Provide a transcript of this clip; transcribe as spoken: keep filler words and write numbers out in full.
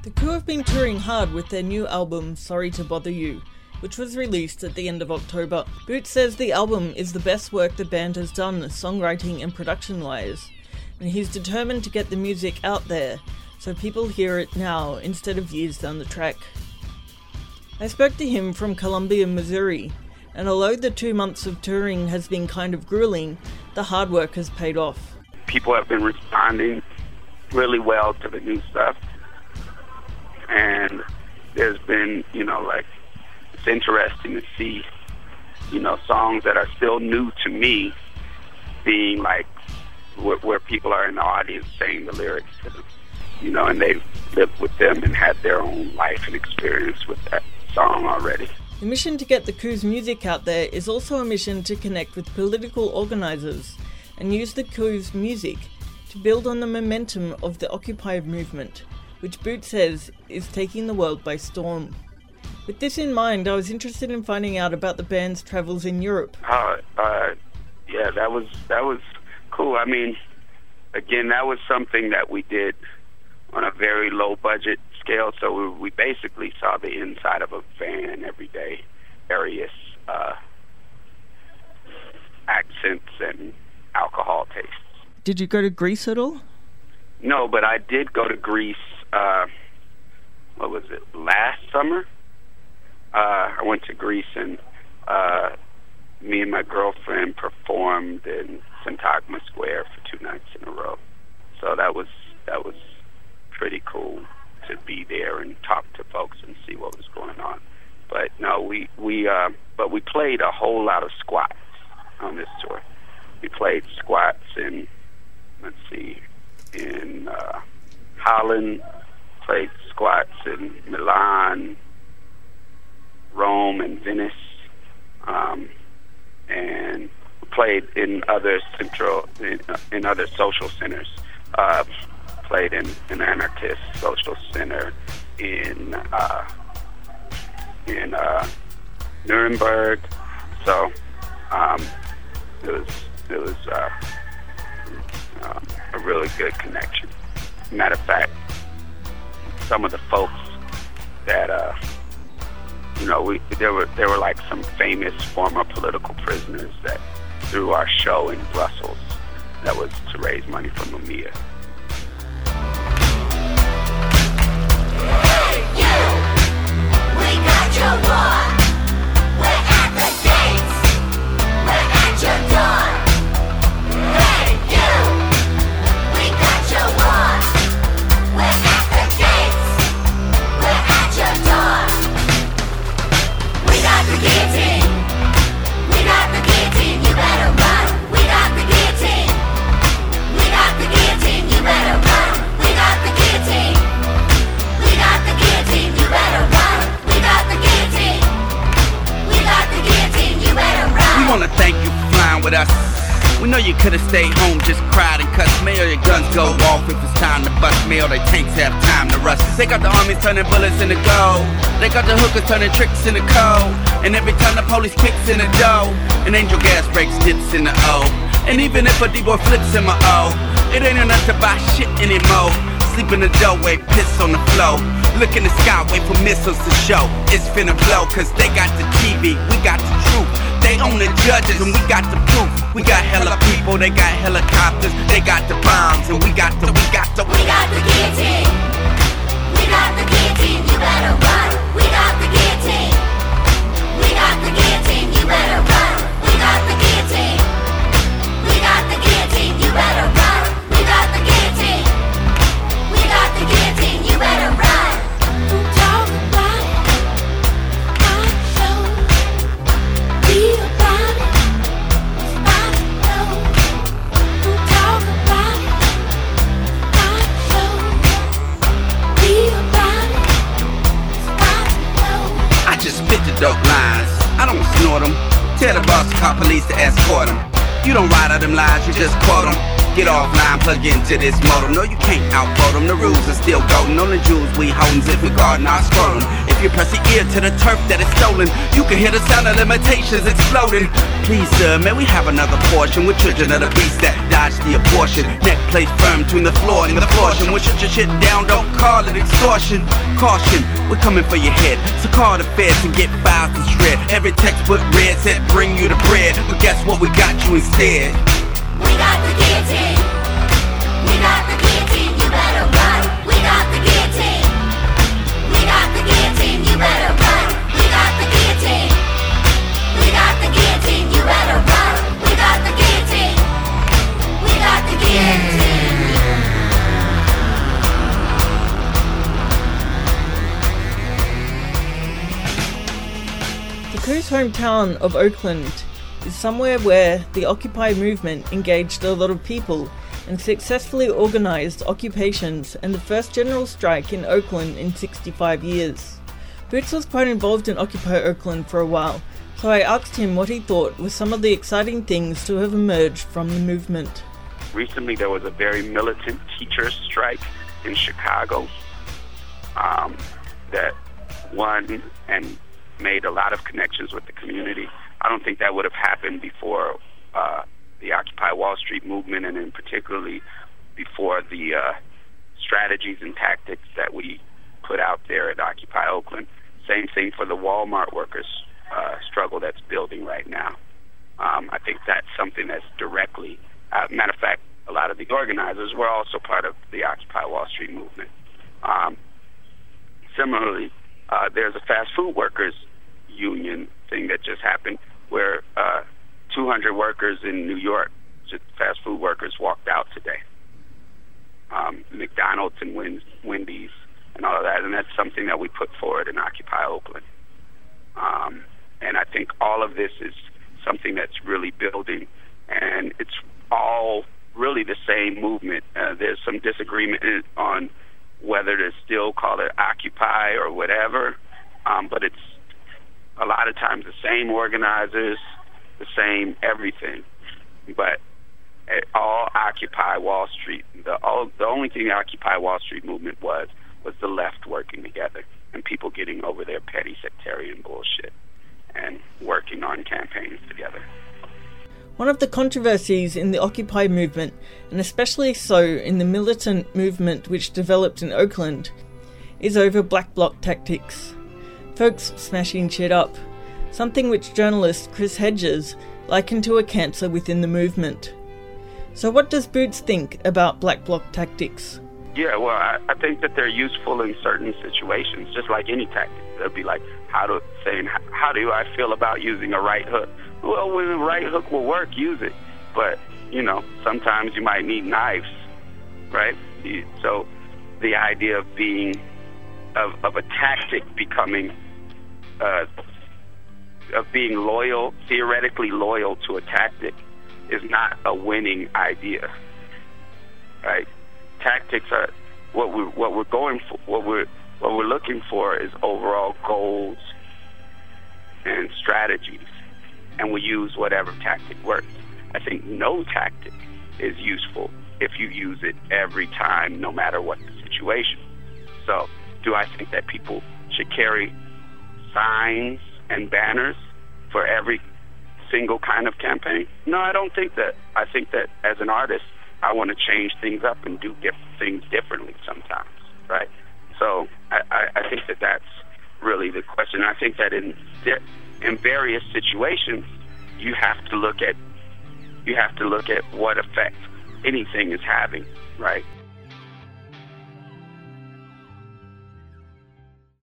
The Coup have been touring hard with their new album, Sorry to Bother You, which was released at the end of October. Boots says the album is the best work the band has done songwriting and production-wise, and he's determined to get the music out there so people hear it now instead of years down the track. I spoke to him from Columbia, Missouri, and although the two months of touring has been kind of grueling, the hard work has paid off. People have been responding really well to the new stuff, and there's been, you know, like, it's interesting to see, you know, songs that are still new to me being like where, where people are in the audience saying the lyrics to them, you know, and they've lived with them and had their own life and experience with that song already. The mission to get the Coup's music out there is also a mission to connect with political organisers and use the Coup's music to build on the momentum of the Occupy movement, which Boots says is taking the world by storm. With this in mind, I was interested in finding out about the band's travels in Europe. Uh, uh, yeah, that was that was cool. I mean, again, that was something that we did on a very low budget scale, so we, we basically saw the inside of a van every day, various uh, accents and alcohol tastes. Did you go to Greece at all? No, but I did go to Greece, uh, what was it, last summer? Uh, I went to Greece, and uh, me and my girlfriend performed in Syntagma Square for two nights in a row. So that was that was pretty cool to be there and talk to folks and see what was going on. But no, we we uh, but we played a whole lot of squats on this tour. We played squats in, let's see, in uh, Holland, played squats in Milan, Rome, and Venice, um, and played in other central in, in other social centers. Uh, played in an anarchist social center in uh, in uh, Nuremberg. So um, it was it was uh, uh, a really good connection. Matter of fact, some of the folks that uh, you know, we there were there were like some famous former political prisoners that threw our show in Brussels. That was to raise money for Mumia. Hey, you! We got your war. We're at the gates. We're at your door. Hey, you! We got your war. We're at the gates. We're at your door. We got the guillotine. We got the guillotine. You better run. We got the guillotine. We got the guillotine. You better run. We got the guillotine. We got the guillotine. You better run. We got the guillotine. We got the guillotine. You better run. We wanna thank you for flying with us. We know you could've stayed home, just cried and cussed. May all your guns go off if it's time to bust. May all their tanks have time to rust. They got the armies turning bullets into gold. They got the hookers turning tricks into cold. And every time the police kicks in the dough, an angel gas breaks dips in the O. And even if a D-boy flips in my O, it ain't enough to buy shit anymore. Sleep in the doorway, piss on the floor. Look in the sky, wait for missiles to show. It's finna blow, cause they got the T V, we got the truth. They own the judges and we got the proof. We got hella people, they got helicopters. They got the bombs and we got the, we got the We got the guillotine. We got the guillotine, you better run. We got the guillotine. We got the guillotine, you better run. We got the guillotine. We got the guillotine, you better run. We got the guillotine. We got the guillotine, you better run. Talk about it, I show. Be about it, I know. Talk about it, I show. Be about it, I know. I just spit the dope lines, I don't snort them. Tell the boss to call police to escort them. You don't write out them lies, you just quote them. Get offline, plug into this modem. No, you can't outvote them, the rules are still golden. Only jewels we holdin' if we guardin' our scrotum. If you press your ear to the turf that is stolen, you can hear the sound of limitations exploding. Please, sir, may we have another portion? We're children of the beast that dodged the abortion. Neck placed firm between the floor and the portion. When shut your shit down, don't call it extortion. Caution, we're coming for your head. So call the feds and get files to shred. Every textbook read said bring you the bread, but guess what? We got you instead. We got the guillotine. We got the guillotine. You better run. We got the guillotine. We got the guillotine. You better run. We got the guillotine. We got the guillotine. You better run. We got the guillotine. We got the guillotine. The Coos' hometown of Oakland is somewhere where the Occupy movement engaged a lot of people and successfully organised occupations and the first general strike in Oakland in sixty-five years. Boots was quite involved in Occupy Oakland for a while, so I asked him what he thought were some of the exciting things to have emerged from the movement. Recently there was a very militant teachers strike in Chicago um, that won and made a lot of connections with the community. I don't think that would have happened before uh, the Occupy Wall Street movement, and in particularly before the uh, strategies and tactics that we put out there at Occupy Oakland. Same thing for the Walmart workers uh, struggle that's building right now. Um, I think that's something that's directly, uh, matter of fact, a lot of the organizers were also part of the Occupy Wall Street movement. Um, similarly, uh, there's a fast food workers union thing that just happened where uh, two hundred workers in New York, just fast food workers, walked out today. Um, McDonald's and Wendy's and all of that, and that's something that we put forward in Occupy Oakland. Um, and I think all of this is something that's really building, and it's all really the same movement. Uh, there's some disagreement on whether to still call it Occupy or whatever, um, but it's a lot of times the same organizers, the same everything, but it all Occupy Wall Street. The, all, the only thing the Occupy Wall Street movement was was the left working together and people getting over their petty sectarian bullshit and working on campaigns together. One of the controversies in the Occupy movement, and especially so in the militant movement which developed in Oakland, is over black bloc tactics. Folks smashing shit up, something which journalist Chris Hedges likened to a cancer within the movement. So what does Boots think about black bloc tactics? Yeah, well, I, I think that they're useful in certain situations, just like any tactic. They'll be like, how do saying, how do I feel about using a right hook? Well, when a right hook will work, use it. But, you know, sometimes you might need knives, right? So the idea of being, of, of a tactic becoming, uh, of being loyal, theoretically loyal to a tactic is not a winning idea, right? Tactics are what we're what we're going for. What we're what we're looking for is overall goals and strategies, and we use whatever tactic works. I think no tactic is useful if you use it every time, no matter what the situation. So, do I think that people should carry signs and banners for every single kind of campaign? No, I don't think that. I think that as an artist, I want to change things up and do diff- things differently sometimes, right? So I, I, I think that that's really the question. I think that in in various situations, you have to look at you have to look at what effect anything is having, right?